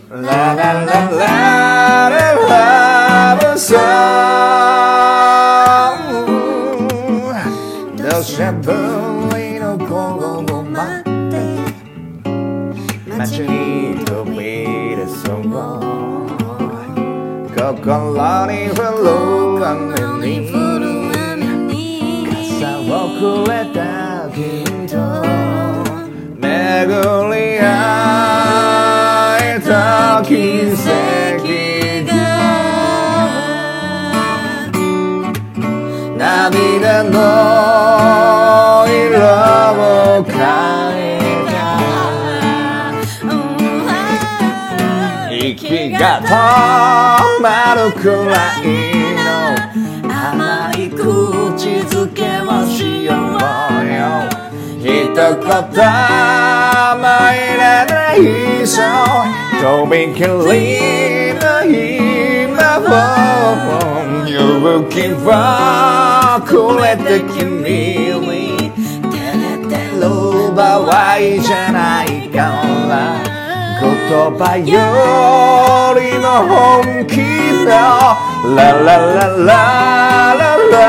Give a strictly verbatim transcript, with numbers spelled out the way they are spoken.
ララララララブソング土砂降りの午後を待って街に飛び出そう心に降る雨に傘をくれた君と巡り合えた奇跡が涙の色を変えた息が止まるくらいの甘い口づけをしようよ一言もいらないさとびきりの今を勇気をくれて君に照れてる場合じゃないから言葉よりも本気のララララララ